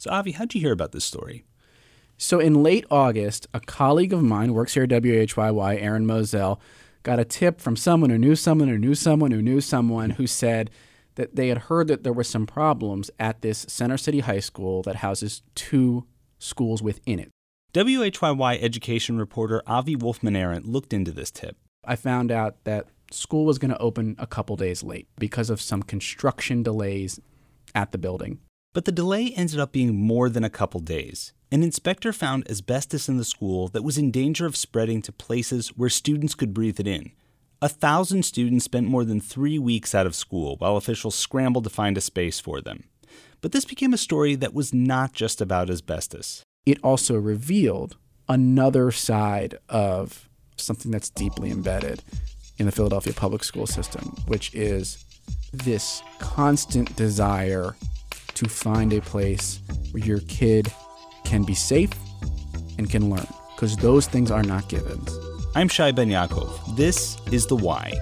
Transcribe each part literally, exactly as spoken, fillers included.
So, Avi, how'd you hear about this story? So in late August, a colleague of mine, works here at W H Y Y, Aaron Moselle, got a tip from someone who knew someone who knew someone who knew someone who said that they had heard that there were some problems at this Center City High School that houses two schools within it. W H Y Y education reporter Avi Wolfman-Arent looked into this tip. I found out that school was going to open a couple days late because of some construction delays at the building. But the delay ended up being more than a couple days. An inspector found asbestos in the school that was in danger of spreading to places where students could breathe it in. A thousand students spent more than three weeks out of school while officials scrambled to find a space for them. But this became a story that was not just about asbestos. It also revealed another side of something that's deeply embedded in the Philadelphia public school system, which is this constant desire to find a place where your kid can be safe and can learn, because those things are not givens. I'm Shai Ben Yaakov. This is The Why.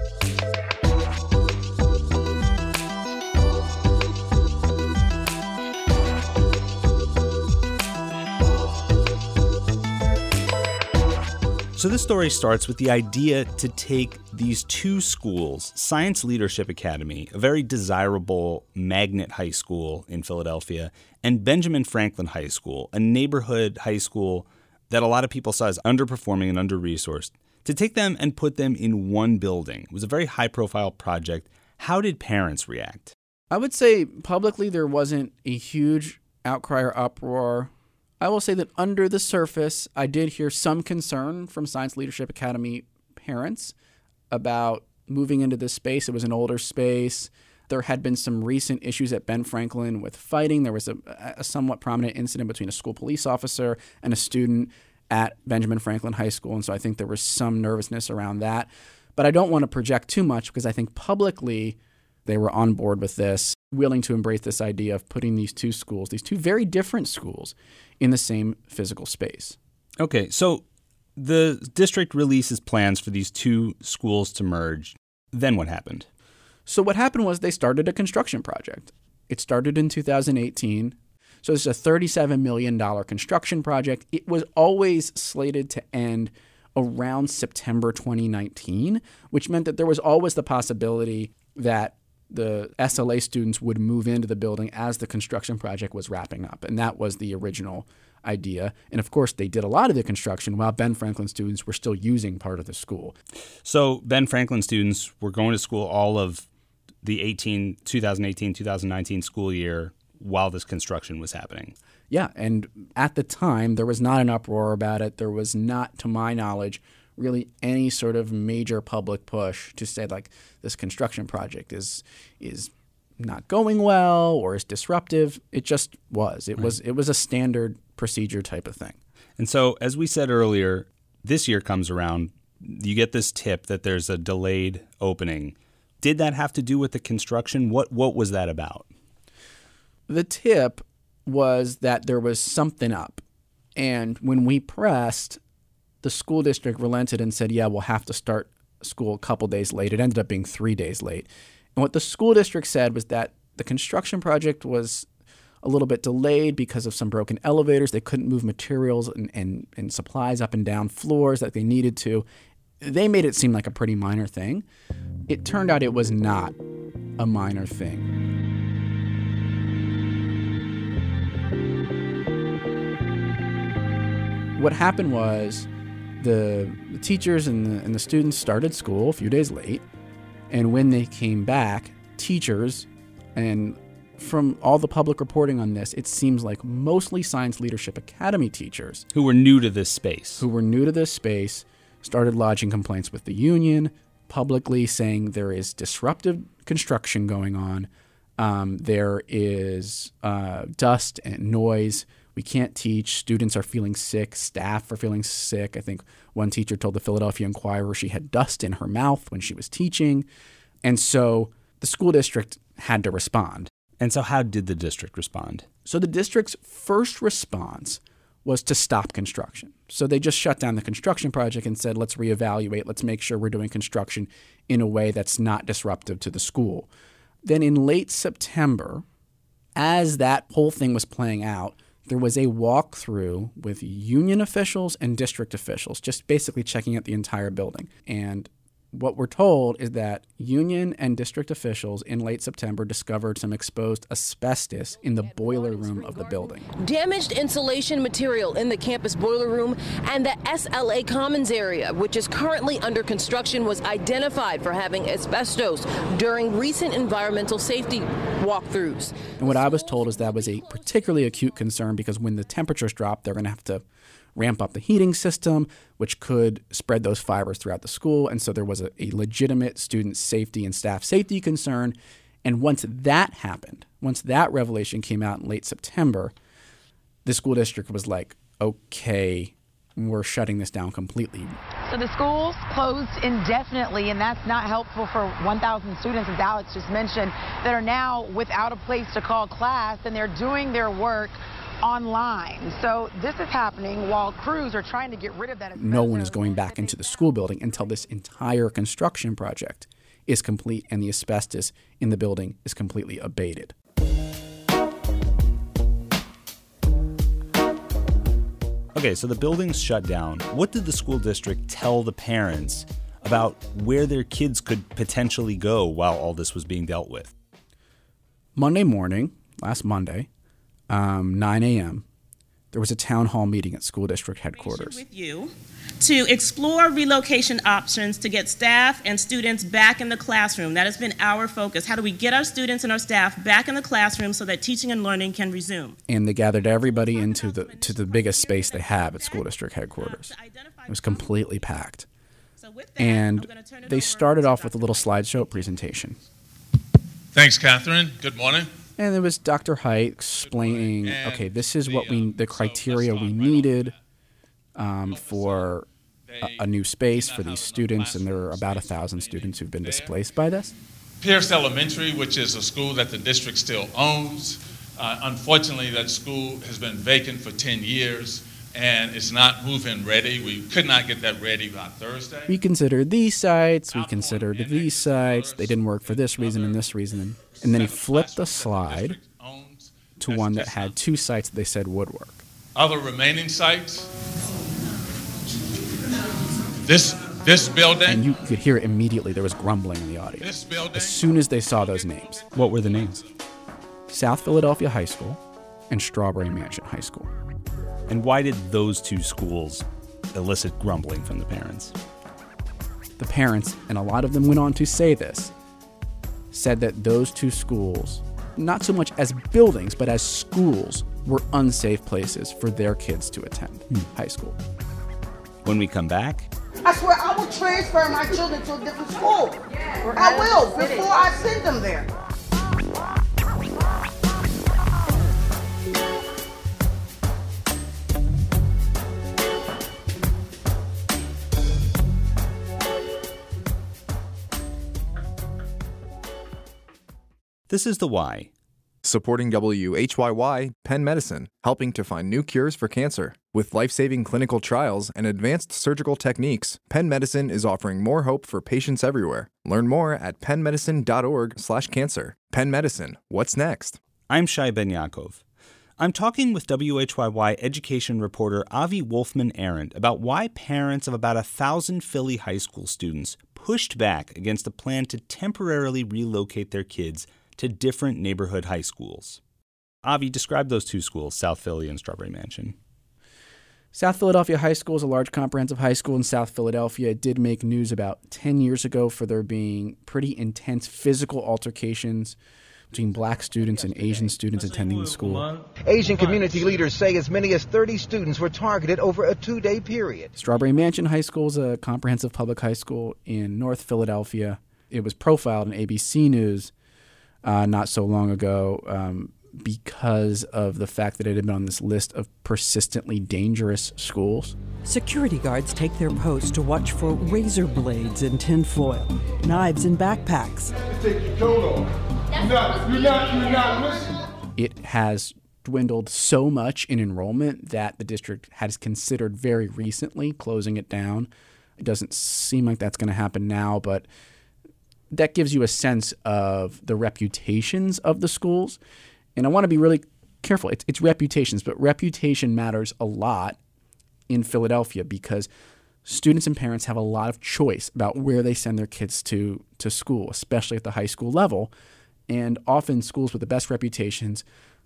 So this story starts with the idea to take these two schools, Science Leadership Academy, a very desirable magnet high school in Philadelphia, and Benjamin Franklin High School, a neighborhood high school that a lot of people saw as underperforming and under-resourced, to take them and put them in one building. It was a very high-profile project. How did parents react? I would say publicly there wasn't a huge outcry or uproar. I will say that under the surface, I did hear some concern from Science Leadership Academy parents about moving into this space. It was an older space. There had been some recent issues at Ben Franklin with fighting. There was a, a somewhat prominent incident between a school police officer and a student at Benjamin Franklin High School, and so I think there was some nervousness around that. But I don't want to project too much because I think publicly they were on board with this, willing to embrace this idea of putting these two schools, these two very different schools, in the same physical space. Okay, so the district releases plans for these two schools to merge. Then what happened? So what happened was they started a construction project. It started in two thousand eighteen. So this is a thirty-seven million dollars construction project. It was always slated to end around September twenty nineteen, which meant that there was always the possibility that the S L A students would move into the building as the construction project was wrapping up. And that was the original idea. And of course, they did a lot of the construction while Ben Franklin students were still using part of the school. So Ben Franklin students were going to school all of the eighteen, twenty eighteen, twenty nineteen school year while this construction was happening. Yeah. And at the time, there was not an uproar about it. There was not, to my knowledge, really any sort of major public push to say like this construction project is is not going well or is disruptive. It just was. It right. was it was a standard procedure type of thing. And so, as we said earlier, this year comes around, you get this tip that there's a delayed opening. Did that have to do with the construction? What what was that about? The tip was that there was something up. And when we pressed, the school district relented and said, yeah, we'll have to start school a couple days late. It ended up being three days late. And what the school district said was that the construction project was a little bit delayed because of some broken elevators. They couldn't move materials and, and, and supplies up and down floors like they needed to. They made it seem like a pretty minor thing. It turned out it was not a minor thing. What happened was the, the teachers and the, and the students started school a few days late. And when they came back, teachers, and from all the public reporting on this, it seems like mostly Science Leadership Academy teachers who were new to this space, who were new to this space, started lodging complaints with the union, publicly saying there is disruptive construction going on. Um, there is uh, dust and noise. We can't teach. Students are feeling sick. Staff are feeling sick. I think one teacher told the Philadelphia Inquirer she had dust in her mouth when she was teaching. And so the school district had to respond. And so how did the district respond? So the district's first response was to stop construction. So they just shut down the construction project and said, let's reevaluate. Let's make sure we're doing construction in a way that's not disruptive to the school. Then in late September, as that whole thing was playing out, there was a walkthrough with union officials and district officials, just basically checking out the entire building. And what we're told is that union and district officials in late September discovered some exposed asbestos in the boiler room of the building. Damaged insulation material in the campus boiler room and the S L A Commons area, which is currently under construction, was identified for having asbestos during recent environmental safety walkthroughs. And what I was told is that was a particularly acute concern because when the temperatures drop, they're going to have to ramp up the heating system, which could spread those fibers throughout the school. And so there was a, a legitimate student safety and staff safety concern. And once that happened, once that revelation came out in late September, the school district was like, okay, we're shutting this down completely. So the schools closed indefinitely, and that's not helpful for one thousand students, as Alex just mentioned, that are now without a place to call class, and they're doing their work online. So this is happening while crews are trying to get rid of that. No one is going back into the school building until this entire construction project is complete and the asbestos in the building is completely abated. Okay, so the building's shut down. What did the school district tell the parents about where their kids could potentially go while all this was being dealt with? Monday morning, last Monday, Um, nine a.m., there was a town hall meeting at school district headquarters. With you to explore relocation options to get staff and students back in the classroom. That has been our focus. How do we get our students and our staff back in the classroom so that teaching and learning can resume? And they gathered everybody into the to the biggest space they have at school district headquarters. It was completely packed. And they started off with a little slideshow presentation. Thanks, Catherine. Good morning. And there was Doctor Height explaining, okay, this is what we, the criteria we needed um, for a, a new space for these students, and there are about a thousand students who've been displaced by this. Pierce Elementary, which is a school that the district still owns. Uh, unfortunately, that school has been vacant for ten years, and it's not move-in ready. We could not get that ready by Thursday. We considered these sites, we considered these sites, they didn't work for this reason and this reason. And then he flipped the slide to one that had two sites that they said would work. Other remaining sites, this this building. And you could hear it immediately. There was grumbling in the audience. This building. As soon as they saw those names. What were the names? South Philadelphia High School and Strawberry Mansion High School. And why did those two schools elicit grumbling from the parents? The parents, and a lot of them went on to say this, said that those two schools, not so much as buildings, but as schools, were unsafe places for their kids to attend hmm. high school. When we come back... I swear I will transfer my children to a different school. Yeah, I will, before I send them there. This is The Why. Supporting W H Y Y, Penn Medicine, helping to find new cures for cancer. With life-saving clinical trials and advanced surgical techniques, Penn Medicine is offering more hope for patients everywhere. Learn more at penn medicine dot org slash cancer. Penn Medicine, what's next? I'm Shai Ben Yaakov. I'm talking with W H Y Y education reporter Avi Wolfman-Arent about why parents of about a thousand Philly high school students pushed back against a plan to temporarily relocate their kids to different neighborhood high schools. Avi, describe those two schools, South Philly and Strawberry Mansion. South Philadelphia High School is a large comprehensive high school in South Philadelphia. It did make news about ten years ago for there being pretty intense physical altercations between black students and Asian students attending the school. Asian community leaders say as many as thirty students were targeted over a two-day period. Strawberry Mansion High School is a comprehensive public high school in North Philadelphia. It was profiled in A B C News Uh, not so long ago um, because of the fact that it had been on this list of persistently dangerous schools. Security guards take their post to watch for razor blades in tin foil, knives in backpacks. Take your coat off. You're not, you're not, you're not listening. It has dwindled so much in enrollment that the district has considered very recently closing it down. It doesn't seem like that's going to happen now, but that gives you a sense of the reputations of the schools. And I want to be really careful. It's, it's reputations, but reputation matters a lot in Philadelphia because students and parents have a lot of choice about where they send their kids to, to school, especially at the high school level. And often schools with the best reputations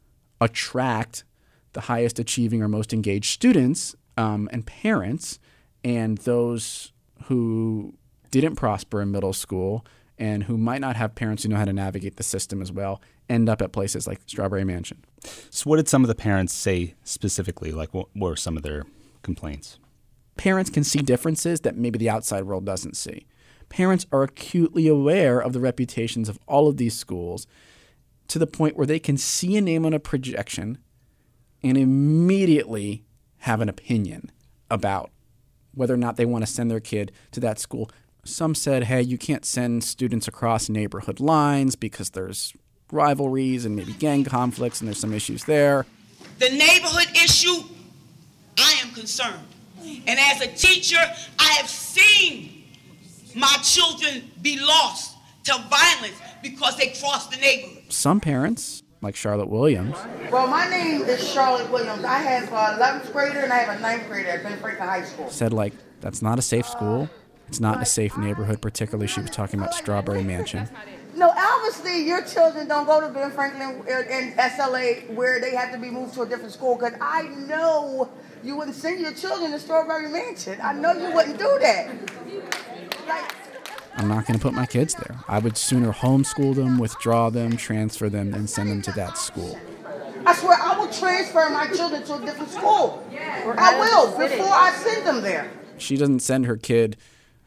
attract the highest achieving or most engaged students um, and parents, and those who didn't prosper in middle school and who might not have parents who know how to navigate the system as well end up at places like Strawberry Mansion. So what did some of the parents say specifically? Like, what were some of their complaints? Parents can see differences that maybe the outside world doesn't see. Parents are acutely aware of the reputations of all of these schools to the point where they can see a name on a projection and immediately have an opinion about whether or not they want to send their kid to that school. Some said, hey, you can't send students across neighborhood lines because there's rivalries and maybe gang conflicts and there's some issues there. The neighborhood issue, I am concerned. And as a teacher, I have seen my children be lost to violence because they crossed the neighborhood. Some parents, like Charlotte Williams. Well, my name is Charlotte Williams. I have an eleventh grader and I have a ninth grader at Ben Franklin High School. Said, like, that's not a safe school. It's not a safe neighborhood, particularly she was talking about Strawberry Mansion. No, obviously your children don't go to Ben Franklin and S L A where they have to be moved to a different school because I know you wouldn't send your children to Strawberry Mansion. I know you wouldn't do that. Like, I'm not going to put my kids there. I would sooner homeschool them, withdraw them, transfer them, than send them to that school. I swear I will transfer my children to a different school. I will, before I send them there. She doesn't send her kid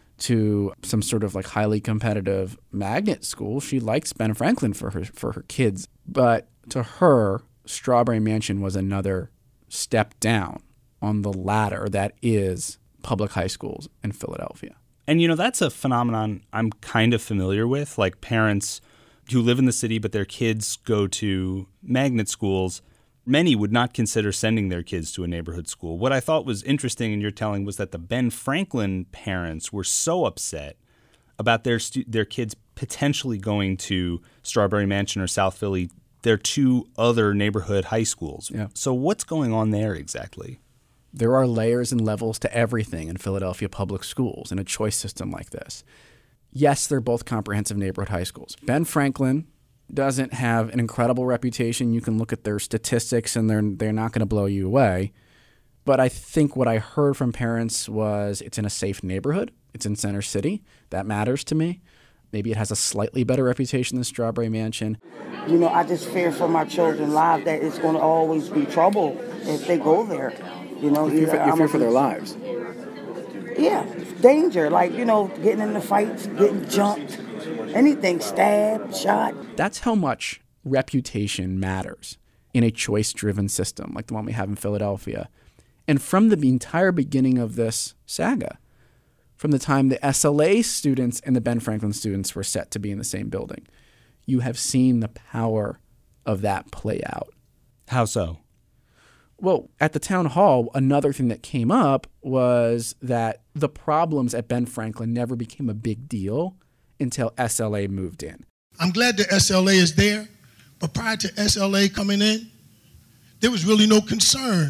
to some sort of like highly competitive magnet school. She likes Ben Franklin for her for her kids. But to her, Strawberry Mansion was another step down on the ladder that is public high schools in Philadelphia. And, you know, that's a phenomenon I'm kind of familiar with, like parents who live in the city but their kids go to magnet schools. Many would not consider sending their kids to a neighborhood school. What I thought was interesting in your telling was that the Ben Franklin parents were so upset about their stu- their kids potentially going to Strawberry Mansion or South Philly, their two other neighborhood high schools. Yeah. So what's going on there exactly? There are layers and levels to everything in Philadelphia public schools in a choice system like this. Yes, they're both comprehensive neighborhood high schools. Ben Franklin doesn't have an incredible reputation. You can look at their statistics and they're they're not going to blow you away. But I think what I heard from parents was it's in a safe neighborhood. It's in Center City. That matters to me. Maybe it has a slightly better reputation than Strawberry Mansion. You know, I just fear for my children's lives that it's going to always be trouble if they go there. You know, you fear for, you fear for their lives. Yeah, danger, like, you know, getting into fights, getting jumped, anything, stabbed, shot. That's how much reputation matters in a choice-driven system like the one we have in Philadelphia. And from the entire beginning of this saga, from the time the S L A students and the Ben Franklin students were set to be in the same building, you have seen the power of that play out. How so? Well, at the town hall, another thing that came up was that the problems at Ben Franklin never became a big deal until S L A moved in. I'm glad the S L A is there, but prior to S L A coming in, there was really no concern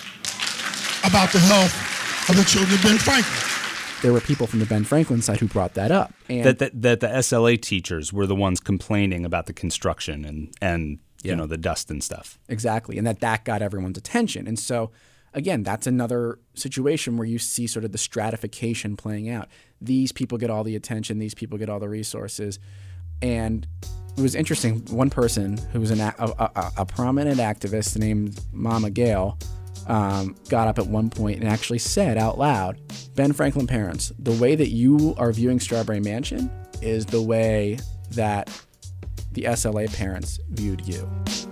about the health of the children of Ben Franklin. There were people from the Ben Franklin side who brought that up. And that, that that the S L A teachers were the ones complaining about the construction and, and you yeah. know, the dust and stuff. Exactly, and that that got everyone's attention. And so, again, that's another situation where you see sort of the stratification playing out. These people get all the attention. These people get all the resources. And it was interesting. One person who was an, a, a, a prominent activist named Mama Gail um, got up at one point and actually said out loud, Ben Franklin parents, the way that you are viewing Strawberry Mansion is the way that the S L A parents viewed you.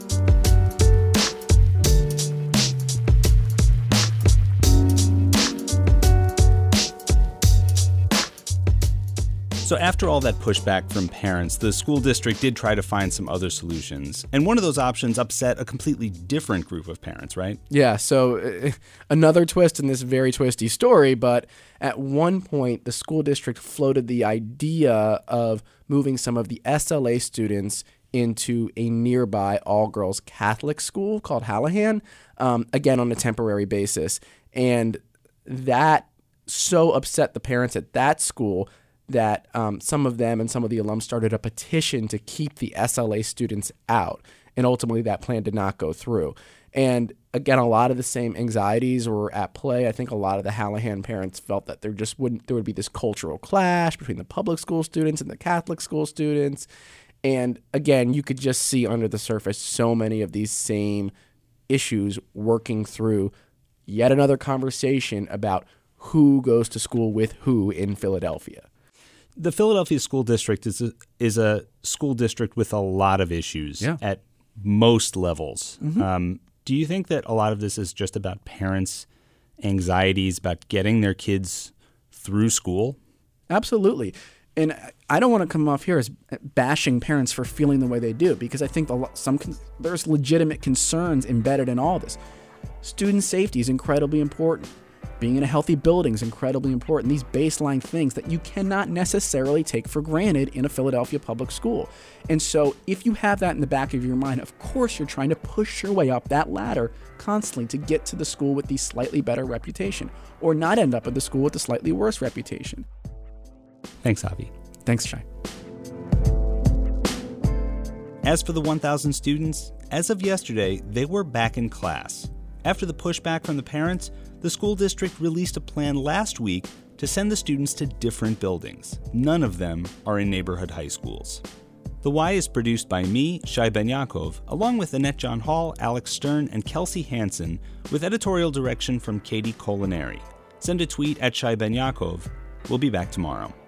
So after all that pushback from parents, the school district did try to find some other solutions. And one of those options upset a completely different group of parents, right? Yeah, so uh, another twist in this very twisty story, but at one point the school district floated the idea of moving some of the S L A students into a nearby all-girls Catholic school called Hallahan, um, again on a temporary basis. And that so upset the parents at that school that um, some of them and some of the alums started a petition to keep the S L A students out. And ultimately that plan did not go through. And again, a lot of the same anxieties were at play. I think a lot of the Hallahan parents felt that there just wouldn't there would be this cultural clash between the public school students and the Catholic school students. And again, you could just see under the surface so many of these same issues working through yet another conversation about who goes to school with who in Philadelphia. The Philadelphia School District is a, is a school district with a lot of issues yeah. at most levels. Mm-hmm. Um, do you think that a lot of this is just about parents' anxieties about getting their kids through school? Absolutely. And I don't want to come off here as bashing parents for feeling the way they do, because I think the, some there's legitimate concerns embedded in all this. Student safety is incredibly important. Being in a healthy building is incredibly important. These baseline things that you cannot necessarily take for granted in a Philadelphia public school. And so if you have that in the back of your mind, of course you're trying to push your way up that ladder constantly to get to the school with the slightly better reputation, or not end up at the school with the slightly worse reputation. Thanks, Avi. Thanks, Shai. As for the one thousand students, as of yesterday, they were back in class. After the pushback from the parents, the school district released a plan last week to send the students to different buildings. None of them are in neighborhood high schools. The Y is produced by me, Shai Ben Yaakov, along with Annette John Hall, Alex Stern, and Kelsey Hansen, with editorial direction from Katie Colinari. Send a tweet at Shai Ben Yaakov. We'll be back tomorrow.